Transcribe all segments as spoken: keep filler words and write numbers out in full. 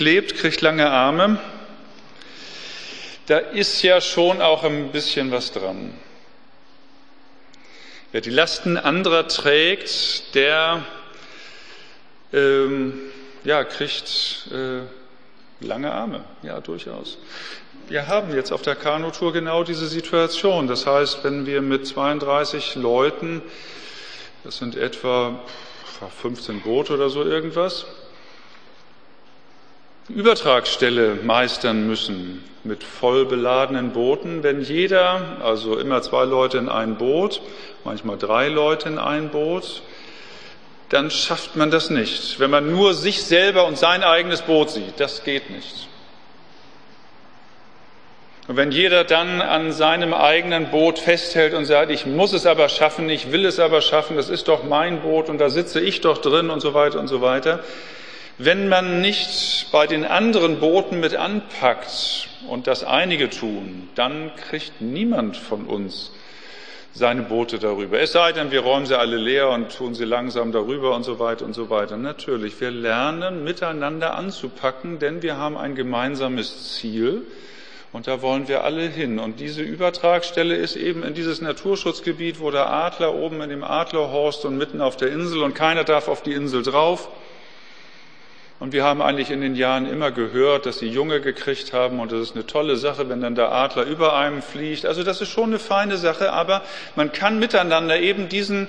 lebt, kriegt lange Arme. Da ist ja schon auch ein bisschen was dran. Wer die Lasten anderer trägt, der ähm, ja, kriegt äh, lange Arme, ja durchaus. Wir haben jetzt auf der Kanutour genau diese Situation. Das heißt, wenn wir mit zweiunddreißig Leuten, das sind etwa fünfzehn Boote oder so irgendwas, Übertragsstelle meistern müssen mit voll beladenen Booten. Wenn jeder, also immer zwei Leute in ein Boot, manchmal drei Leute in ein Boot, dann schafft man das nicht. Wenn man nur sich selber und sein eigenes Boot sieht, das geht nicht. Und wenn jeder dann an seinem eigenen Boot festhält und sagt, ich muss es aber schaffen, ich will es aber schaffen, das ist doch mein Boot und da sitze ich doch drin und so weiter und so weiter. Wenn man nicht bei den anderen Booten mit anpackt und das einige tun, dann kriegt niemand von uns seine Boote darüber. Es sei denn, wir räumen sie alle leer und tun sie langsam darüber und so weiter und so weiter. Natürlich, wir lernen miteinander anzupacken, denn wir haben ein gemeinsames Ziel und da wollen wir alle hin. Und diese Übertragstelle ist eben in dieses Naturschutzgebiet, wo der Adler oben in dem Adlerhorst und mitten auf der Insel und keiner darf auf die Insel drauf. Und wir haben eigentlich in den Jahren immer gehört, dass sie Junge gekriegt haben und das ist eine tolle Sache, wenn dann der Adler über einem fliegt. Also das ist schon eine feine Sache, aber man kann miteinander eben diesen,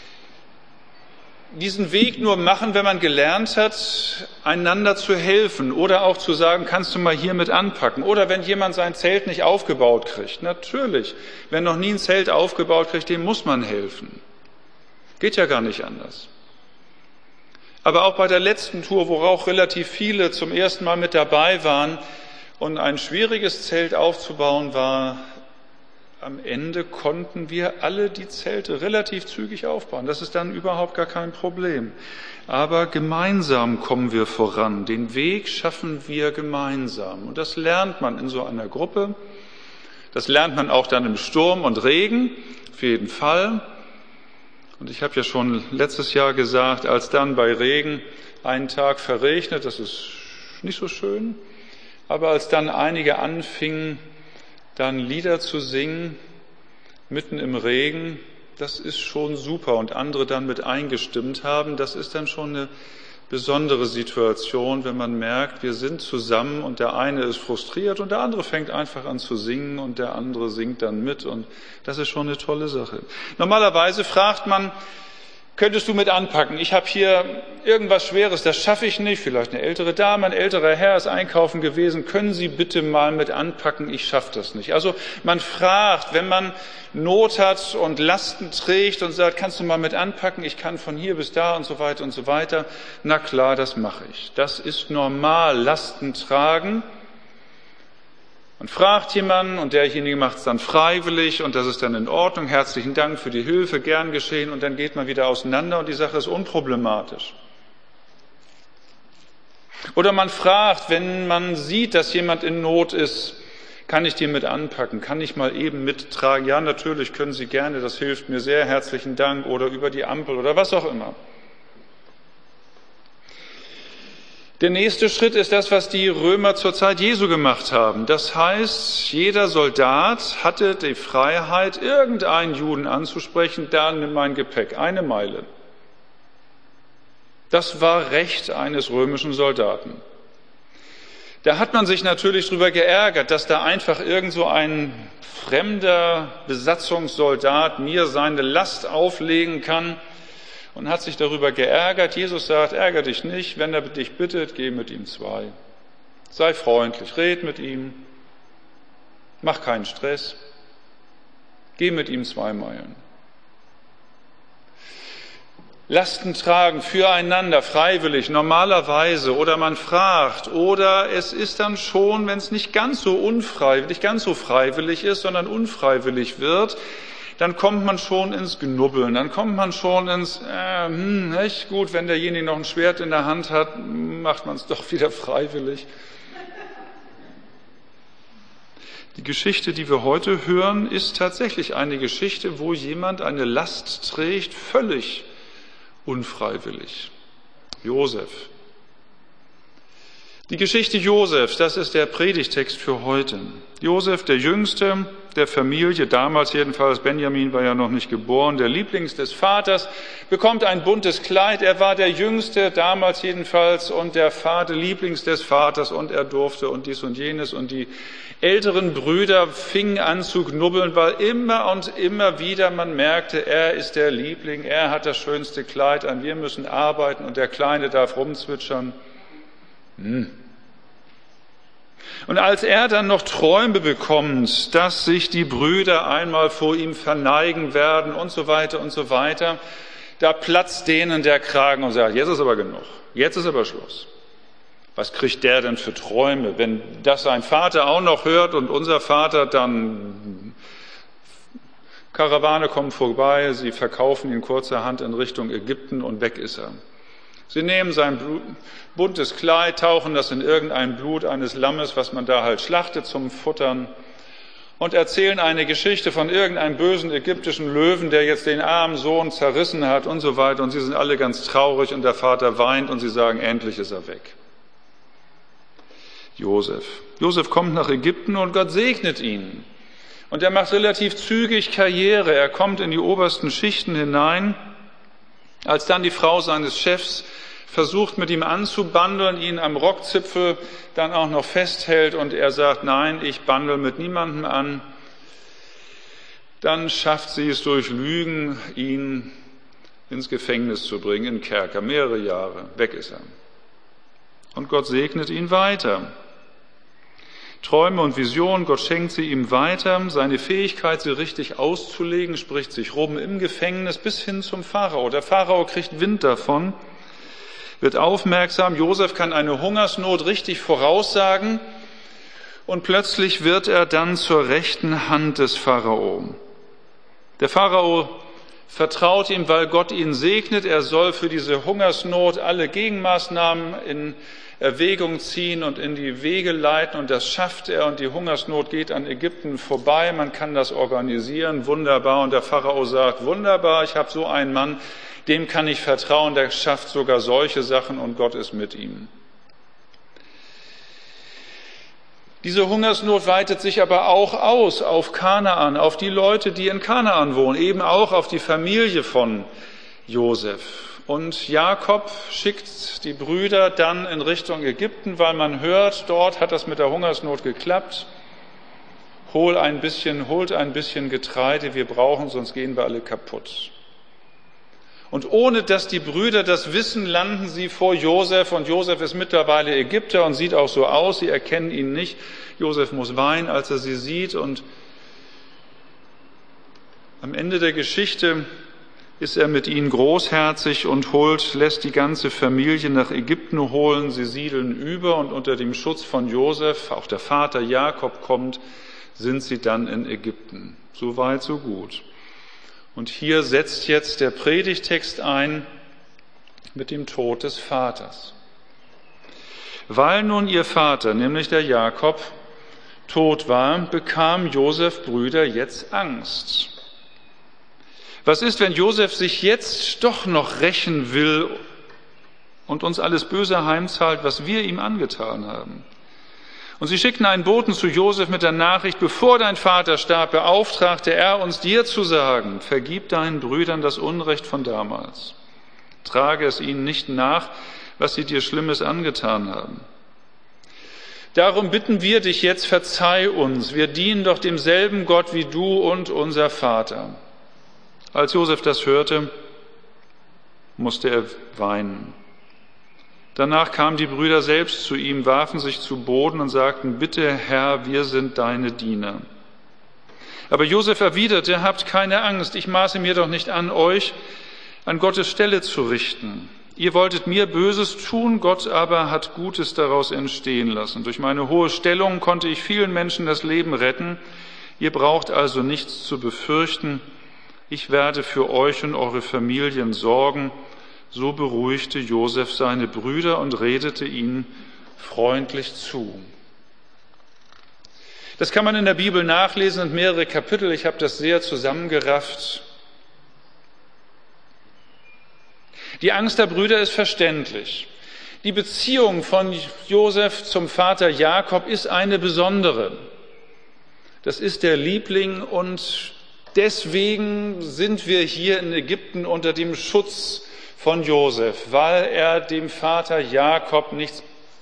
diesen Weg nur machen, wenn man gelernt hat, einander zu helfen oder auch zu sagen, kannst du mal hier mit anpacken. Oder wenn jemand sein Zelt nicht aufgebaut kriegt. Natürlich, wenn noch nie ein Zelt aufgebaut kriegt, dem muss man helfen. Geht ja gar nicht anders. Aber auch bei der letzten Tour, wo auch relativ viele zum ersten Mal mit dabei waren und ein schwieriges Zelt aufzubauen war, am Ende konnten wir alle die Zelte relativ zügig aufbauen. Das ist dann überhaupt gar kein Problem. Aber gemeinsam kommen wir voran. Den Weg schaffen wir gemeinsam. Und das lernt man in so einer Gruppe. Das lernt man auch dann im Sturm und Regen, auf jeden Fall. Und ich habe ja schon letztes Jahr gesagt, als dann bei Regen einen Tag verregnet, das ist nicht so schön, aber als dann einige anfingen, dann Lieder zu singen, mitten im Regen, das ist schon super. Und andere dann mit eingestimmt haben, das ist dann schon eine besondere Situation, wenn man merkt, wir sind zusammen und der eine ist frustriert und der andere fängt einfach an zu singen und der andere singt dann mit und das ist schon eine tolle Sache. Normalerweise fragt man, könntest du mit anpacken? Ich habe hier irgendwas Schweres, das schaffe ich nicht. Vielleicht eine ältere Dame, ein älterer Herr ist einkaufen gewesen. Können Sie bitte mal mit anpacken? Ich schaffe das nicht. Also man fragt, wenn man Not hat und Lasten trägt und sagt, kannst du mal mit anpacken? Ich kann von hier bis da und so weiter und so weiter. Na klar, das mache ich. Das ist normal, Lasten tragen. Man fragt jemanden und derjenige macht es dann freiwillig und das ist dann in Ordnung. Herzlichen Dank für die Hilfe, gern geschehen und dann geht man wieder auseinander und die Sache ist unproblematisch. Oder man fragt, wenn man sieht, dass jemand in Not ist, kann ich den mit anpacken, kann ich mal eben mittragen? Ja, natürlich können Sie gerne, das hilft mir sehr, herzlichen Dank oder über die Ampel oder was auch immer. Der nächste Schritt ist das, was die Römer zur Zeit Jesu gemacht haben. Das heißt, jeder Soldat hatte die Freiheit, irgendeinen Juden anzusprechen, da nimm mein Gepäck, eine Meile. Das war Recht eines römischen Soldaten. Da hat man sich natürlich darüber geärgert, dass da einfach irgend so ein fremder Besatzungssoldat mir seine Last auflegen kann. Und hat sich darüber geärgert. Jesus sagt, ärgere dich nicht, wenn er dich bittet, geh mit ihm zwei. Sei freundlich, red mit ihm, mach keinen Stress, geh mit ihm zwei Meilen. Lasten tragen füreinander, freiwillig, normalerweise, oder man fragt, oder es ist dann schon, wenn es nicht ganz so unfreiwillig, nicht ganz so freiwillig ist, sondern unfreiwillig wird, dann kommt man schon ins Genubbeln, dann kommt man schon ins, äh, hm, nicht gut, wenn derjenige noch ein Schwert in der Hand hat, macht man es doch wieder freiwillig. Die Geschichte, die wir heute hören, ist tatsächlich eine Geschichte, wo jemand eine Last trägt, völlig unfreiwillig. Josef. Die Geschichte Josefs, das ist der Predigtext für heute. Josef, der Jüngste der Familie, damals jedenfalls, Benjamin war ja noch nicht geboren, der Lieblings des Vaters, bekommt ein buntes Kleid. Er war der Jüngste, damals jedenfalls, und der Vater, Lieblings des Vaters, und er durfte und dies und jenes. Und die älteren Brüder fingen an zu knubbeln, weil immer und immer wieder man merkte, er ist der Liebling, er hat das schönste Kleid an, wir müssen arbeiten und der Kleine darf rumzwitschern. Hm. Und als er dann noch Träume bekommt, dass sich die Brüder einmal vor ihm verneigen werden und so weiter und so weiter, da platzt denen der Kragen und sagt, jetzt ist aber genug, jetzt ist aber Schluss. Was kriegt der denn für Träume, wenn das sein Vater auch noch hört und unser Vater dann, Karawane kommt vorbei, sie verkaufen ihn kurzerhand in Richtung Ägypten und weg ist er. Sie nehmen sein Blut, buntes Kleid, tauchen das in irgendein Blut eines Lammes, was man da halt schlachtet zum Futtern, und erzählen eine Geschichte von irgendeinem bösen ägyptischen Löwen, der jetzt den armen Sohn zerrissen hat und so weiter. Und sie sind alle ganz traurig und der Vater weint und sie sagen, endlich ist er weg. Josef. Josef kommt nach Ägypten und Gott segnet ihn. Und er macht relativ zügig Karriere. Er kommt in die obersten Schichten hinein. Als dann die Frau seines Chefs versucht, mit ihm anzubandeln, ihn am Rockzipfel dann auch noch festhält und er sagt, nein, ich bandel mit niemandem an, dann schafft sie es durch Lügen, ihn ins Gefängnis zu bringen, in den Kerker, mehrere Jahre, weg ist er. Und Gott segnet ihn weiter. Träume und Visionen, Gott schenkt sie ihm weiter. Seine Fähigkeit, sie richtig auszulegen, spricht sich rum im Gefängnis bis hin zum Pharao. Der Pharao kriegt Wind davon, wird aufmerksam. Josef kann eine Hungersnot richtig voraussagen und plötzlich wird er dann zur rechten Hand des Pharao. Der Pharao vertraut ihm, weil Gott ihn segnet. Er soll für diese Hungersnot alle Gegenmaßnahmen in Erwägung ziehen und in die Wege leiten, und das schafft er, und die Hungersnot geht an Ägypten vorbei. Man kann das organisieren, wunderbar, und der Pharao sagt, wunderbar, ich habe so einen Mann, dem kann ich vertrauen, der schafft sogar solche Sachen und Gott ist mit ihm. Diese Hungersnot weitet sich aber auch aus auf Kanaan, auf die Leute, die in Kanaan wohnen, eben auch auf die Familie von Josef. Und Jakob schickt die Brüder dann in Richtung Ägypten, weil man hört, dort hat das mit der Hungersnot geklappt. Hol ein bisschen, holt ein bisschen Getreide, wir brauchen, sonst gehen wir alle kaputt. Und ohne dass die Brüder das wissen, landen sie vor Josef, und Josef ist mittlerweile Ägypter und sieht auch so aus, sie erkennen ihn nicht. Josef muss weinen, als er sie sieht, und am Ende der Geschichte ist er mit ihnen großherzig und holt, lässt die ganze Familie nach Ägypten holen. Sie siedeln über und unter dem Schutz von Josef, auch der Vater Jakob kommt, sind sie dann in Ägypten. So weit, so gut. Und hier setzt jetzt der Predigtext ein mit dem Tod des Vaters. Weil nun ihr Vater, nämlich der Jakob, tot war, bekam Josef Brüder jetzt Angst. Was ist, wenn Josef sich jetzt doch noch rächen will und uns alles Böse heimzahlt, was wir ihm angetan haben? Und sie schickten einen Boten zu Josef mit der Nachricht, bevor dein Vater starb, beauftragte er uns, dir zu sagen, vergib deinen Brüdern das Unrecht von damals. Trage es ihnen nicht nach, was sie dir Schlimmes angetan haben. Darum bitten wir dich jetzt, verzeih uns, wir dienen doch demselben Gott wie du und unser Vater. Als Josef das hörte, musste er weinen. Danach kamen die Brüder selbst zu ihm, warfen sich zu Boden und sagten, bitte Herr, wir sind deine Diener. Aber Josef erwiderte, habt keine Angst, ich maße mir doch nicht an, euch an Gottes Stelle zu richten. Ihr wolltet mir Böses tun, Gott aber hat Gutes daraus entstehen lassen. Durch meine hohe Stellung konnte ich vielen Menschen das Leben retten. Ihr braucht also nichts zu befürchten. Ich werde für euch und eure Familien sorgen. So beruhigte Josef seine Brüder und redete ihnen freundlich zu. Das kann man in der Bibel nachlesen, in mehrere Kapitel. Ich habe das sehr zusammengerafft. Die Angst der Brüder ist verständlich. Die Beziehung von Josef zum Vater Jakob ist eine besondere. Das ist der Liebling und deswegen sind wir hier in Ägypten unter dem Schutz von Josef, weil er dem Vater Jakob nichts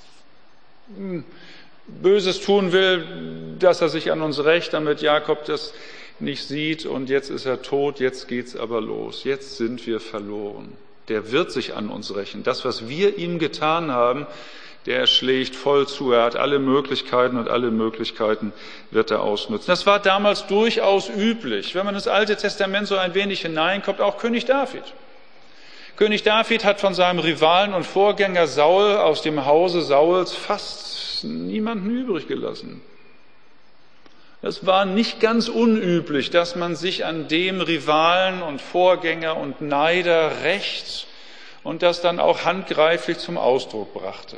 Böses tun will, dass er sich an uns rächt, damit Jakob das nicht sieht und jetzt ist er tot, jetzt geht's aber los, jetzt sind wir verloren. Der wird sich an uns rächen. Das, was wir ihm getan haben, der schlägt voll zu. Er hat alle Möglichkeiten und alle Möglichkeiten wird er ausnutzen. Das war damals durchaus üblich. Wenn man ins Alte Testament so ein wenig hineinkommt, auch König David. König David hat von seinem Rivalen und Vorgänger Saul aus dem Hause Sauls fast niemanden übrig gelassen. Es war nicht ganz unüblich, dass man sich an dem Rivalen und Vorgänger und Neider rächt und das dann auch handgreiflich zum Ausdruck brachte.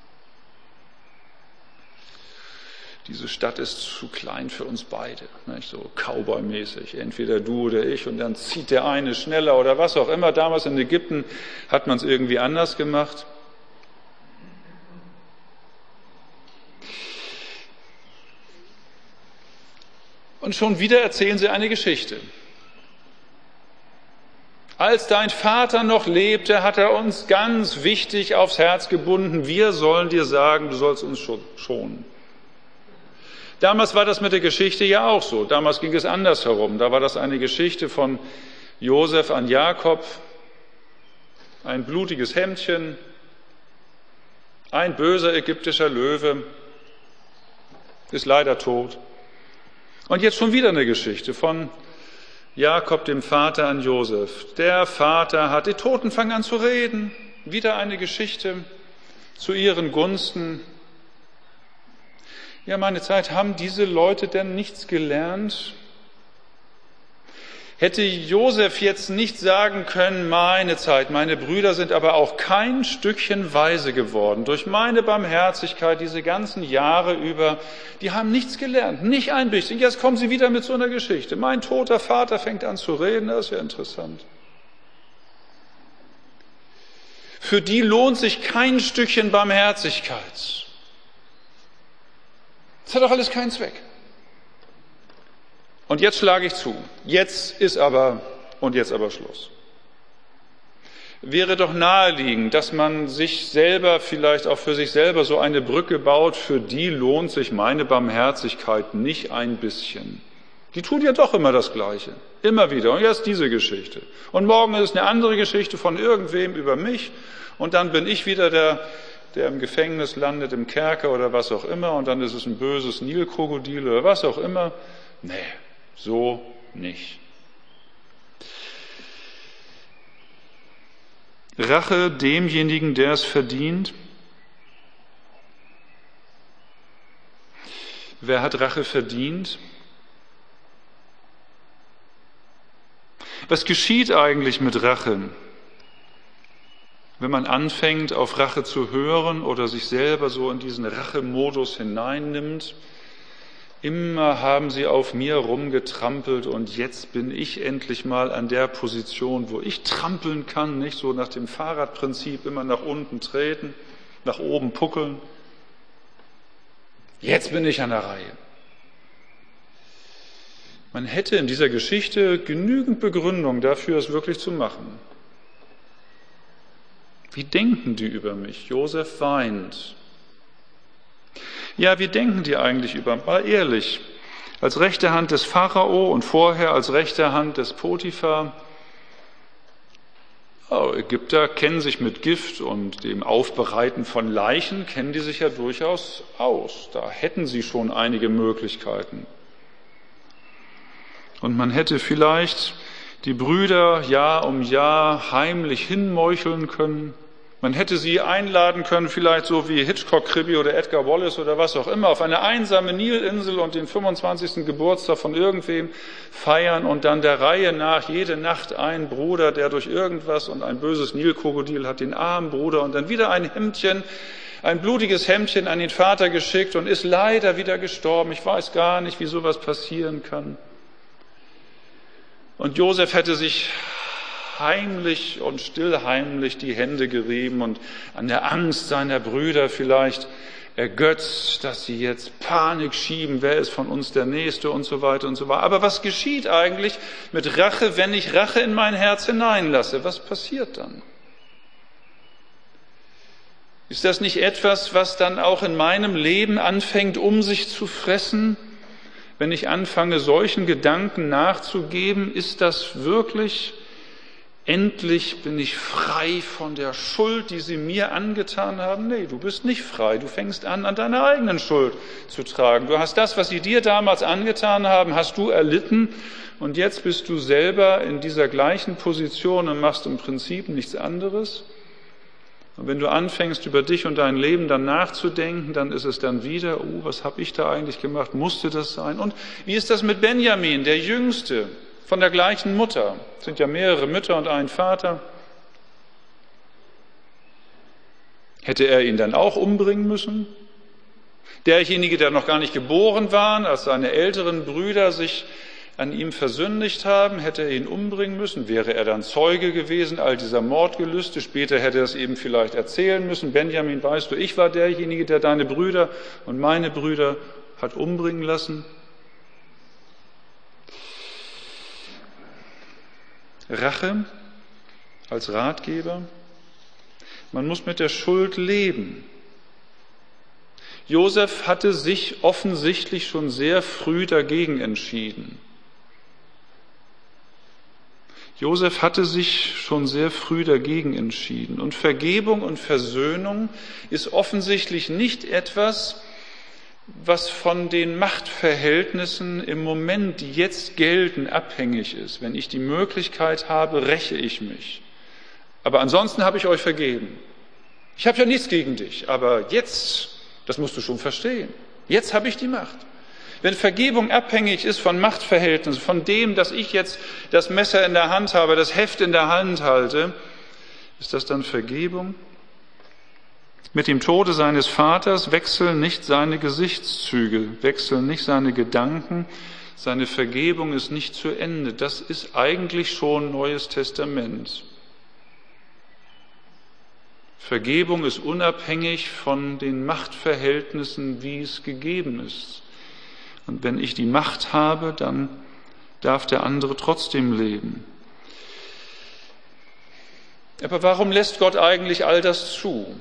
Diese Stadt ist zu klein für uns beide, nicht? So Cowboy-mäßig, entweder du oder ich und dann zieht der eine schneller oder was auch immer. Damals in Ägypten hat man es irgendwie anders gemacht. Und schon wieder erzählen sie eine Geschichte. Als dein Vater noch lebte, hat er uns ganz wichtig aufs Herz gebunden. Wir sollen dir sagen, du sollst uns schonen. Damals war das mit der Geschichte ja auch so. Damals ging es anders herum. Da war das eine Geschichte von Josef an Jakob. Ein blutiges Hemdchen. Ein böser ägyptischer Löwe. Ist leider tot. Und jetzt schon wieder eine Geschichte von Jakob, dem Vater, an Josef. Der Vater hat, die Toten fangen an zu reden. Wieder eine Geschichte zu ihren Gunsten. Ja, meine Zeit, haben diese Leute denn nichts gelernt? Hätte Josef jetzt nicht sagen können, meine Zeit, meine Brüder sind aber auch kein Stückchen weise geworden. Durch meine Barmherzigkeit diese ganzen Jahre über, die haben nichts gelernt, nicht ein bisschen. Jetzt kommen sie wieder mit so einer Geschichte. Mein toter Vater fängt an zu reden, das ist ja interessant. Für die lohnt sich kein Stückchen Barmherzigkeit. Das hat doch alles keinen Zweck. Und jetzt schlage ich zu. Jetzt ist aber, und jetzt aber Schluss. Wäre doch naheliegend, dass man sich selber, vielleicht auch für sich selber so eine Brücke baut, für die lohnt sich meine Barmherzigkeit nicht ein bisschen. Die tut ja doch immer das Gleiche. Immer wieder. Und jetzt diese Geschichte. Und morgen ist es eine andere Geschichte von irgendwem über mich. Und dann bin ich wieder der, der im Gefängnis landet, im Kerker oder was auch immer. Und dann ist es ein böses Nilkrokodil oder was auch immer. Nee. So nicht. Rache demjenigen, der es verdient. Wer hat Rache verdient? Was geschieht eigentlich mit Rache? Wenn man anfängt, auf Rache zu hören oder sich selber so in diesen Rachemodus hineinnimmt, immer haben sie auf mir rumgetrampelt und jetzt bin ich endlich mal an der Position, wo ich trampeln kann, nicht so nach dem Fahrradprinzip, immer nach unten treten, nach oben puckeln. Jetzt bin ich an der Reihe. Man hätte in dieser Geschichte genügend Begründung dafür, es wirklich zu machen. Wie denken die über mich? Josef weint. Ja, wie denken die eigentlich über mich? Mal ehrlich, als rechte Hand des Pharao und vorher als rechte Hand des Potiphar. Oh, Ägypter kennen sich mit Gift und dem Aufbereiten von Leichen, kennen die sich ja durchaus aus. Da hätten sie schon einige Möglichkeiten. Und man hätte vielleicht die Brüder Jahr um Jahr heimlich hinmeucheln können. Man hätte sie einladen können, vielleicht so wie Hitchcock-Kribbe oder Edgar Wallace oder was auch immer, auf eine einsame Nilinsel und den fünfundzwanzigsten Geburtstag von irgendwem feiern und dann der Reihe nach jede Nacht ein Bruder, der durch irgendwas und ein böses Nilkrokodil hat den armen Bruder und dann wieder ein Hemdchen, ein blutiges Hemdchen an den Vater geschickt und ist leider wieder gestorben. Ich weiß gar nicht, wie sowas passieren kann. Und Josef hätte sich heimlich und stillheimlich die Hände gerieben und an der Angst seiner Brüder vielleicht ergötzt, dass sie jetzt Panik schieben, wer ist von uns der Nächste und so weiter und so weiter. Aber was geschieht eigentlich mit Rache, wenn ich Rache in mein Herz hineinlasse? Was passiert dann? Ist das nicht etwas, was dann auch in meinem Leben anfängt, um sich zu fressen? Wenn ich anfange, solchen Gedanken nachzugeben, ist das wirklich, endlich bin ich frei von der Schuld, die sie mir angetan haben? Nee, du bist nicht frei. Du fängst an, an deiner eigenen Schuld zu tragen. Du hast das, was sie dir damals angetan haben, hast du erlitten. Und jetzt bist du selber in dieser gleichen Position und machst im Prinzip nichts anderes. Und wenn du anfängst, über dich und dein Leben dann nachzudenken, dann ist es dann wieder, oh, was habe ich da eigentlich gemacht? Musste das sein? Und wie ist das mit Benjamin, der Jüngste, von der gleichen Mutter? Es sind ja mehrere Mütter und ein Vater. Hätte er ihn dann auch umbringen müssen? Derjenige, der noch gar nicht geboren war, als seine älteren Brüder sich an ihm versündigt haben, hätte er ihn umbringen müssen, wäre er dann Zeuge gewesen, all dieser Mordgelüste. Später hätte er es eben vielleicht erzählen müssen. Benjamin, weißt du, ich war derjenige, der deine Brüder und meine Brüder hat umbringen lassen. Rache als Ratgeber. Man muss mit der Schuld leben. Josef hatte sich offensichtlich schon sehr früh dagegen entschieden. Josef hatte sich schon sehr früh dagegen entschieden. Und Vergebung und Versöhnung ist offensichtlich nicht etwas, was von den Machtverhältnissen im Moment, die jetzt gelten, abhängig ist. Wenn ich die Möglichkeit habe, räche ich mich. Aber ansonsten habe ich euch vergeben. Ich habe ja nichts gegen dich, aber jetzt, das musst du schon verstehen, jetzt habe ich die Macht. Wenn Vergebung abhängig ist von Machtverhältnissen, von dem, dass ich jetzt das Messer in der Hand habe, das Heft in der Hand halte, ist das dann Vergebung? Mit dem Tode seines Vaters wechseln nicht seine Gesichtszüge, wechseln nicht seine Gedanken, seine Vergebung ist nicht zu Ende. Das ist eigentlich schon Neues Testament. Vergebung ist unabhängig von den Machtverhältnissen, wie es gegeben ist. Und wenn ich die Macht habe, dann darf der andere trotzdem leben. Aber warum lässt Gott eigentlich all das zu?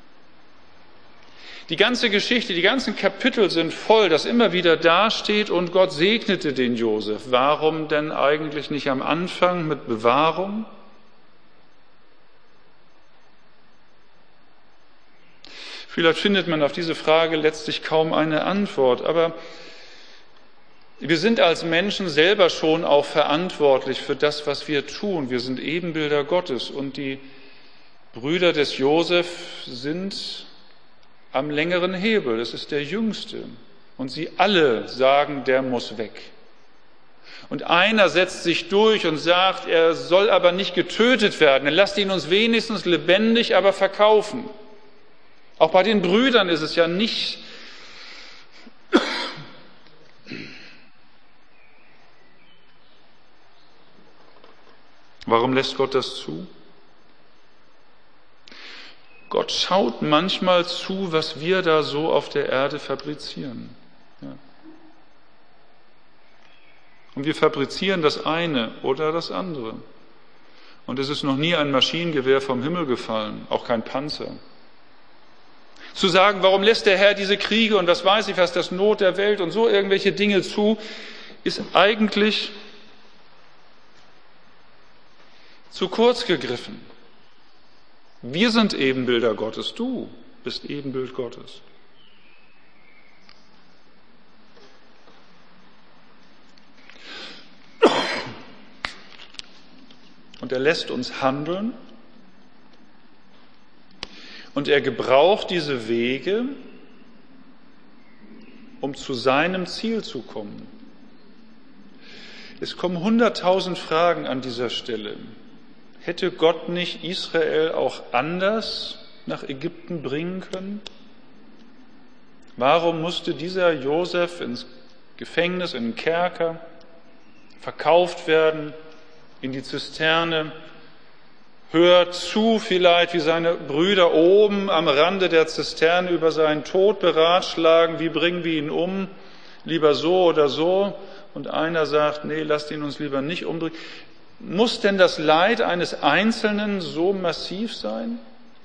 Die ganze Geschichte, die ganzen Kapitel sind voll, dass immer wieder dasteht, und Gott segnete den Josef. Warum denn eigentlich nicht am Anfang mit Bewahrung? Vielleicht findet man auf diese Frage letztlich kaum eine Antwort, aber wir sind als Menschen selber schon auch verantwortlich für das, was wir tun. Wir sind Ebenbilder Gottes und die Brüder des Josef sind am längeren Hebel. Es ist der Jüngste und sie alle sagen, der muss weg. Und einer setzt sich durch und sagt, er soll aber nicht getötet werden. Dann lasst ihn uns wenigstens lebendig, aber verkaufen. Auch bei den Brüdern ist es ja nicht Warum lässt Gott das zu? Gott schaut manchmal zu, was wir da so auf der Erde fabrizieren. Ja. Und wir fabrizieren das eine oder das andere. Und es ist noch nie ein Maschinengewehr vom Himmel gefallen, auch kein Panzer. Zu sagen, warum lässt der Herr diese Kriege und was weiß ich was, das Not der Welt und so irgendwelche Dinge zu, ist eigentlich zu kurz gegriffen. Wir sind Ebenbilder Gottes, du bist Ebenbild Gottes. Und er lässt uns handeln und er gebraucht diese Wege, um zu seinem Ziel zu kommen. Es kommen hunderttausend Fragen an dieser Stelle. Hätte Gott nicht Israel auch anders nach Ägypten bringen können? Warum musste dieser Josef ins Gefängnis, in den Kerker, verkauft werden, in die Zisterne, hört zu vielleicht, wie seine Brüder oben am Rande der Zisterne über seinen Tod beratschlagen, wie bringen wir ihn um, lieber so oder so. Und einer sagt, nee, lasst ihn uns lieber nicht umbringen. Muss denn das Leid eines Einzelnen so massiv sein?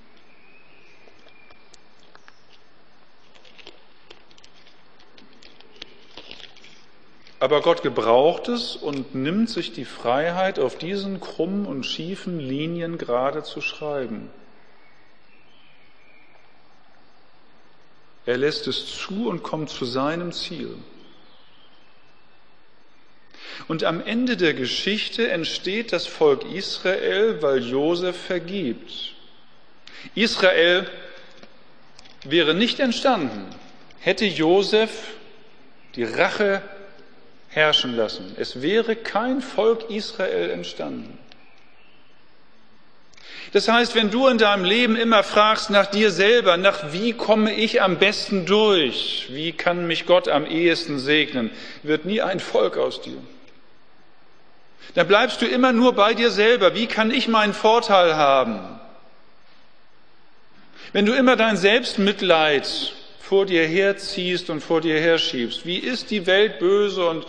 Aber Gott gebraucht es und nimmt sich die Freiheit, auf diesen krummen und schiefen Linien gerade zu schreiben. Er lässt es zu und kommt zu seinem Ziel. Und am Ende der Geschichte entsteht das Volk Israel, weil Josef vergibt. Israel wäre nicht entstanden, hätte Josef die Rache herrschen lassen. Es wäre kein Volk Israel entstanden. Das heißt, wenn du in deinem Leben immer fragst nach dir selber, nach wie komme ich am besten durch, wie kann mich Gott am ehesten segnen, wird nie ein Volk aus dir. Dann bleibst du immer nur bei dir selber. Wie kann ich meinen Vorteil haben? Wenn du immer dein Selbstmitleid vor dir herziehst und vor dir herschiebst, wie ist die Welt böse? Und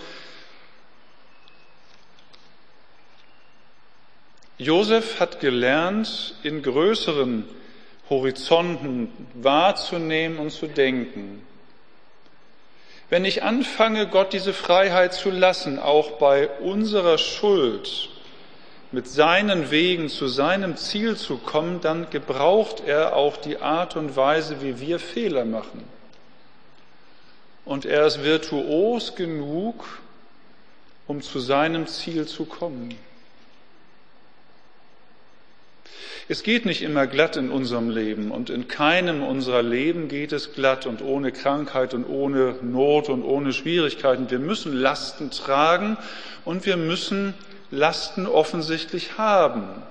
Josef hat gelernt, in größeren Horizonten wahrzunehmen und zu denken. Wenn ich anfange, Gott diese Freiheit zu lassen, auch bei unserer Schuld, mit seinen Wegen zu seinem Ziel zu kommen, dann gebraucht er auch die Art und Weise, wie wir Fehler machen. Und er ist virtuos genug, um zu seinem Ziel zu kommen. Es geht nicht immer glatt in unserem Leben und in keinem unserer Leben geht es glatt und ohne Krankheit und ohne Not und ohne Schwierigkeiten. Wir müssen Lasten tragen und wir müssen Lasten offensichtlich haben.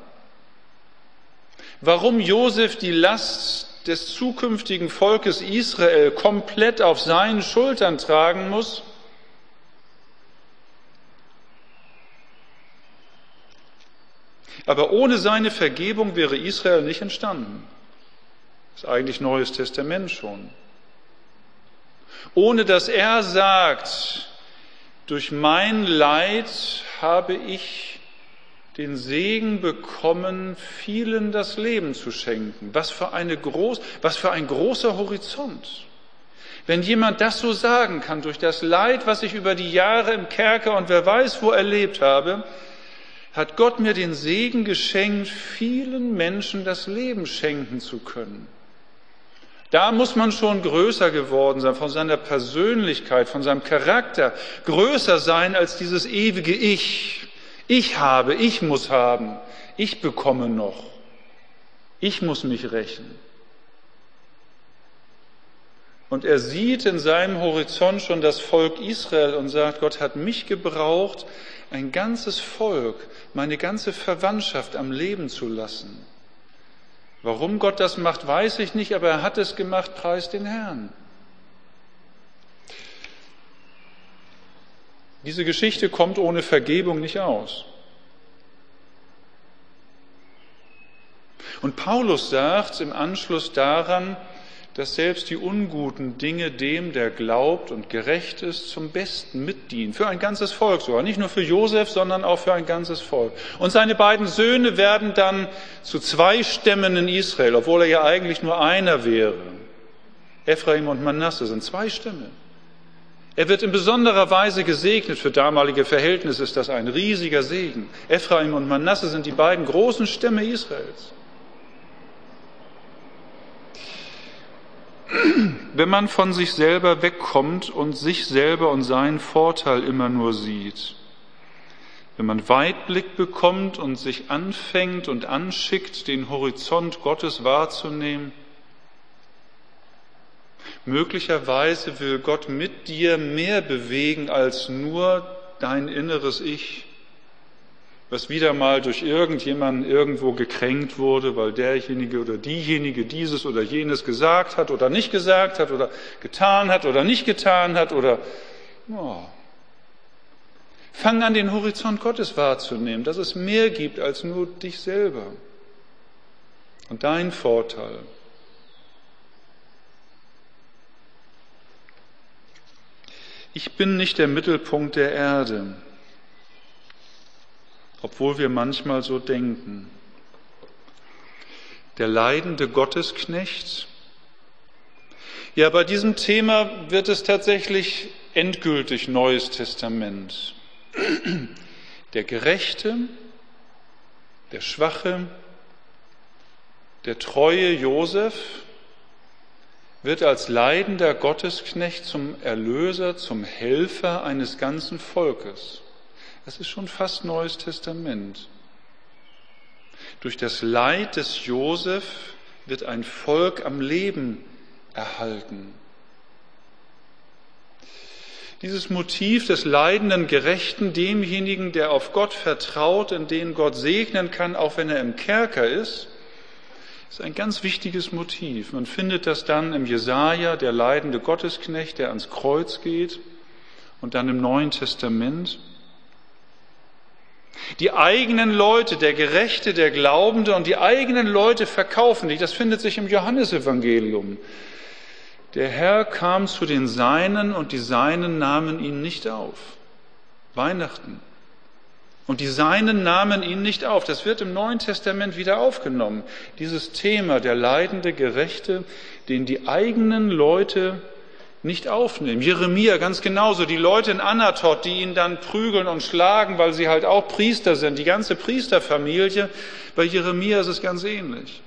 Warum Josef die Last des zukünftigen Volkes Israel komplett auf seinen Schultern tragen muss? Aber ohne seine Vergebung wäre Israel nicht entstanden. Das ist eigentlich Neues Testament schon. Ohne dass er sagt, durch mein Leid habe ich den Segen bekommen, vielen das Leben zu schenken. Was für eine groß, was für ein großer Horizont. Wenn jemand das so sagen kann, durch das Leid, was ich über die Jahre im Kerker und wer weiß wo erlebt habe, hat Gott mir den Segen geschenkt, vielen Menschen das Leben schenken zu können. Da muss man schon größer geworden sein, von seiner Persönlichkeit, von seinem Charakter, größer sein als dieses ewige Ich. Ich habe, ich muss haben, ich bekomme noch, ich muss mich rächen. Und er sieht in seinem Horizont schon das Volk Israel und sagt, Gott hat mich gebraucht, ein ganzes Volk, meine ganze Verwandtschaft am Leben zu lassen. Warum Gott das macht, weiß ich nicht, aber er hat es gemacht, preis den Herrn. Diese Geschichte kommt ohne Vergebung nicht aus. Und Paulus sagt im Anschluss daran, dass selbst die unguten Dinge dem, der glaubt und gerecht ist, zum Besten mitdienen. Für ein ganzes Volk sogar. Nicht nur für Josef, sondern auch für ein ganzes Volk. Und seine beiden Söhne werden dann zu zwei Stämmen in Israel, obwohl er ja eigentlich nur einer wäre. Ephraim und Manasse sind zwei Stämme. Er wird in besonderer Weise gesegnet. Für damalige Verhältnisse ist das ein riesiger Segen. Ephraim und Manasse sind die beiden großen Stämme Israels. Wenn man von sich selber wegkommt und sich selber und seinen Vorteil immer nur sieht, wenn man Weitblick bekommt und sich anfängt und anschickt, den Horizont Gottes wahrzunehmen, möglicherweise will Gott mit dir mehr bewegen als nur dein inneres Ich, was wieder mal durch irgendjemanden irgendwo gekränkt wurde, weil derjenige oder diejenige dieses oder jenes gesagt hat oder nicht gesagt hat oder getan hat oder nicht getan hat oder oh. Fang an, den Horizont Gottes wahrzunehmen, dass es mehr gibt als nur dich selber. und dein Vorteil. Ich bin nicht der Mittelpunkt der Erde, obwohl wir manchmal so denken. Der leidende Gottesknecht. Ja, bei diesem Thema wird es tatsächlich endgültig Neues Testament. Der Gerechte, der Schwache, der treue Josef wird als leidender Gottesknecht zum Erlöser, zum Helfer eines ganzen Volkes. Das ist schon fast Neues Testament. Durch das Leid des Josef wird ein Volk am Leben erhalten. Dieses Motiv des leidenden Gerechten, demjenigen, der auf Gott vertraut, in den Gott segnen kann, auch wenn er im Kerker ist, ist ein ganz wichtiges Motiv. Man findet das dann im Jesaja, der leidende Gottesknecht, der ans Kreuz geht, und dann im Neuen Testament. Die eigenen Leute, der Gerechte, der Glaubende und die eigenen Leute verkaufen dich. Das findet sich im Johannesevangelium. Der Herr kam zu den Seinen und die Seinen nahmen ihn nicht auf. Weihnachten. Und die Seinen nahmen ihn nicht auf. Das wird im Neuen Testament wieder aufgenommen. Dieses Thema, der leidende Gerechte, den die eigenen Leute nicht aufnehmen. Jeremia ganz genauso. Die Leute in Anatot, die ihn dann prügeln und schlagen, weil sie halt auch Priester sind. Die ganze Priesterfamilie. Bei Jeremia ist es ganz ähnlich.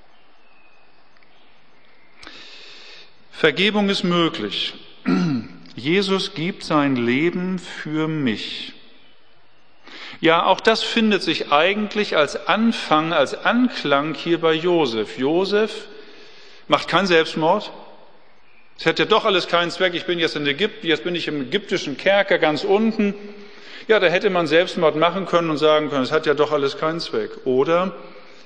Vergebung ist möglich. Jesus gibt sein Leben für mich. Ja, auch das findet sich eigentlich als Anfang, als Anklang hier bei Josef. Josef macht keinen Selbstmord. Es hätte ja doch alles keinen Zweck. Ich bin jetzt in Ägypten, jetzt bin ich im ägyptischen Kerker ganz unten. Ja, da hätte man Selbstmord machen können und sagen können, es hat ja doch alles keinen Zweck. Oder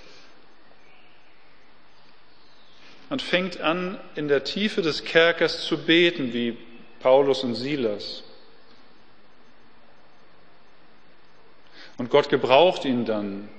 man fängt an, in der Tiefe des Kerkers zu beten, wie Paulus und Silas. Und Gott gebraucht ihn dann.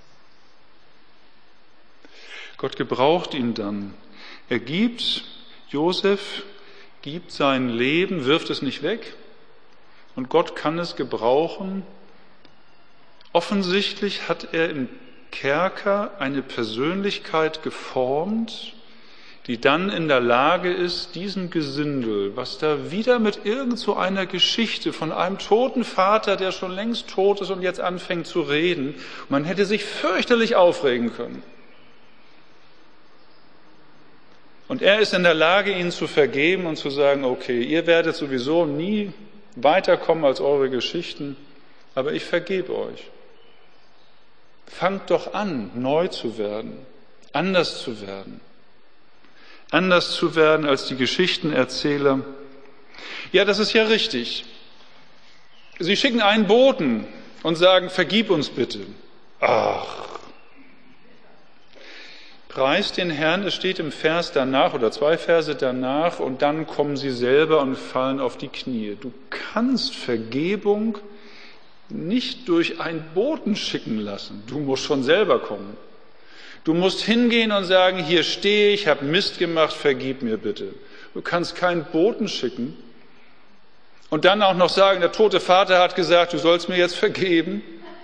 Gott gebraucht ihn dann. Er gibt, Josef gibt sein Leben, wirft es nicht weg. Und Gott kann es gebrauchen. Offensichtlich hat er im Kerker eine Persönlichkeit geformt, die dann in der Lage ist, diesem Gesindel, was da wieder mit irgend so einer Geschichte von einem toten Vater, der schon längst tot ist und jetzt anfängt zu reden, man hätte sich fürchterlich aufregen können. Und er ist in der Lage, ihnen zu vergeben und zu sagen, okay, ihr werdet sowieso nie weiterkommen als eure Geschichten, aber ich vergebe euch. Fangt doch an, neu zu werden, anders zu werden. Anders zu werden als die Geschichtenerzähler. Ja, das ist ja richtig. Sie schicken einen Boten und sagen, vergib uns bitte. Ach. Preist den Herrn, es steht im Vers danach oder zwei Verse danach, und dann kommen sie selber und fallen auf die Knie. Du kannst Vergebung nicht durch einen Boten schicken lassen. Du musst schon selber kommen. Du musst hingehen und sagen, hier stehe ich, habe Mist gemacht, vergib mir bitte. Du kannst keinen Boten schicken und dann auch noch sagen, der tote Vater hat gesagt, du sollst mir jetzt vergeben.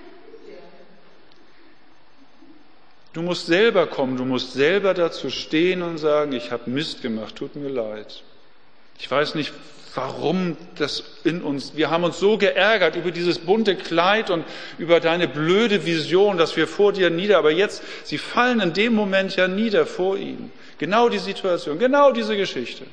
Du musst selber kommen, du musst selber dazu stehen und sagen, ich habe Mist gemacht, tut mir leid. Ich weiß nicht, warum das in uns, wir haben uns so geärgert über dieses bunte Kleid und über deine blöde Vision, dass wir vor dir nieder, aber jetzt, sie fallen in dem Moment ja nieder vor ihm. Genau die Situation, genau diese Geschichte.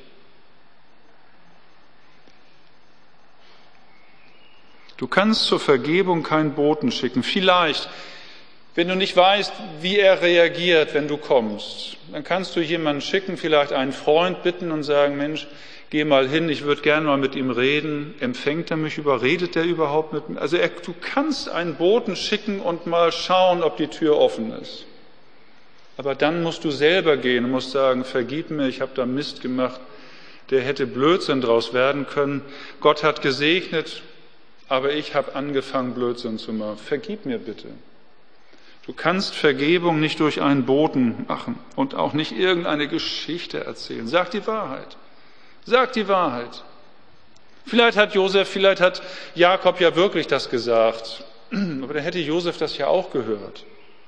Du kannst zur Vergebung keinen Boten schicken. Vielleicht, wenn du nicht weißt, wie er reagiert, wenn du kommst, dann kannst du jemanden schicken, vielleicht einen Freund bitten und sagen, Mensch, geh mal hin, ich würde gerne mal mit ihm reden. Empfängt er mich über? Redet er überhaupt mit mir? Also er, du kannst einen Boten schicken und mal schauen, ob die Tür offen ist. Aber dann musst du selber gehen und musst sagen, vergib mir, ich habe da Mist gemacht. Der hätte Blödsinn draus werden können. Gott hat gesegnet, aber ich habe angefangen, Blödsinn zu machen. Vergib mir bitte. Du kannst Vergebung nicht durch einen Boten machen und auch nicht irgendeine Geschichte erzählen. Sag die Wahrheit. Sag die Wahrheit. Vielleicht hat Josef, vielleicht hat Jakob ja wirklich das gesagt, aber dann hätte Josef das ja auch gehört.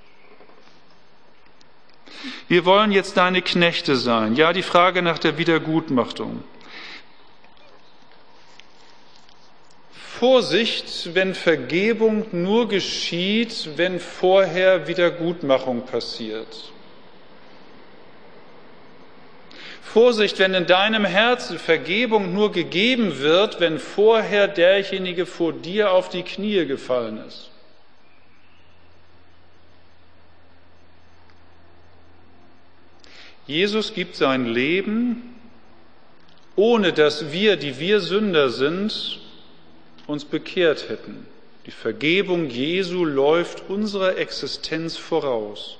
Wir wollen jetzt deine Knechte sein. Ja, die Frage nach der Wiedergutmachung. Vorsicht, wenn Vergebung nur geschieht, wenn vorher Wiedergutmachung passiert. Vorsicht, wenn in deinem Herzen Vergebung nur gegeben wird, wenn vorher derjenige vor dir auf die Knie gefallen ist. Jesus gibt sein Leben, ohne dass wir, die wir Sünder sind, uns bekehrt hätten. Die Vergebung Jesu läuft unserer Existenz voraus.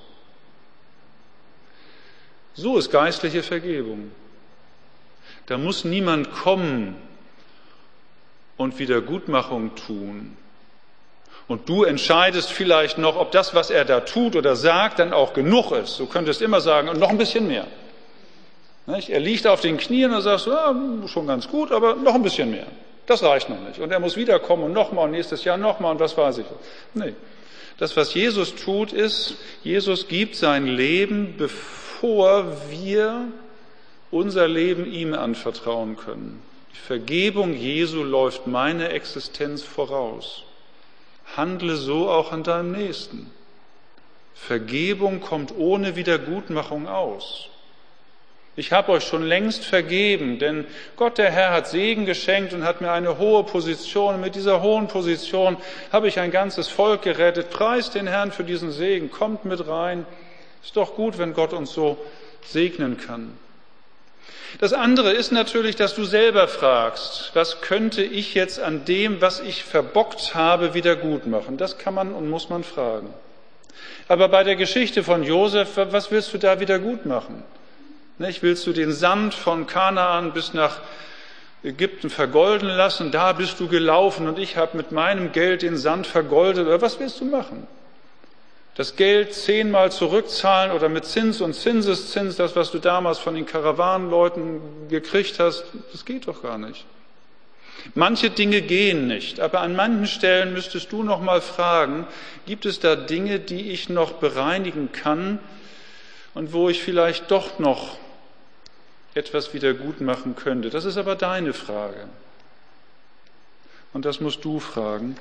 So ist geistliche Vergebung. Da muss niemand kommen und Wiedergutmachung tun. Und du entscheidest vielleicht noch, ob das, was er da tut oder sagt, dann auch genug ist. Du könntest immer sagen, und noch ein bisschen mehr. Er liegt auf den Knien und sagst, ja, schon ganz gut, aber noch ein bisschen mehr. Das reicht noch nicht. Und er muss wiederkommen und nochmal und nächstes Jahr nochmal und was weiß ich. Nee. Das, was Jesus tut, ist, Jesus gibt sein Leben, bevor wir unser Leben ihm anvertrauen können. Die Vergebung Jesu läuft meine Existenz voraus. Handle so auch an deinem Nächsten. Vergebung kommt ohne Wiedergutmachung aus. Ich habe euch schon längst vergeben, denn Gott, der Herr, hat Segen geschenkt und hat mir eine hohe Position. Und mit dieser hohen Position habe ich ein ganzes Volk gerettet. Preist den Herrn für diesen Segen. Kommt mit rein. Ist doch gut, wenn Gott uns so segnen kann. Das andere ist natürlich, dass du selber fragst, was könnte ich jetzt an dem, was ich verbockt habe, wieder gut machen? Das kann man und muss man fragen. Aber bei der Geschichte von Josef, was willst du da wieder gut machen? Nicht? Willst du den Sand von Kanaan bis nach Ägypten vergolden lassen? Da bist du gelaufen und ich habe mit meinem Geld den Sand vergoldet. Oder was willst du machen? Das Geld zehnmal zurückzahlen oder mit Zins und Zinseszins, das, was du damals von den Karawanenleuten gekriegt hast, das geht doch gar nicht. Manche Dinge gehen nicht, aber an manchen Stellen müsstest du noch mal fragen, gibt es da Dinge, die ich noch bereinigen kann und wo ich vielleicht doch noch etwas wieder gut machen könnte? Das ist aber deine Frage. Und das musst du fragen.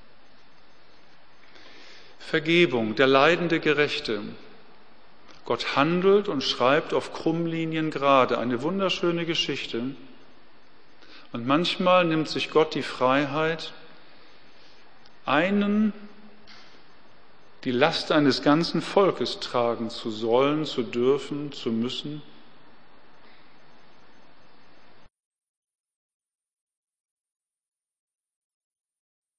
Vergebung, der leidende Gerechte. Gott handelt und schreibt auf Krummlinien gerade. Eine wunderschöne Geschichte. Und manchmal nimmt sich Gott die Freiheit, einen die Last eines ganzen Volkes tragen zu sollen, zu dürfen, zu müssen,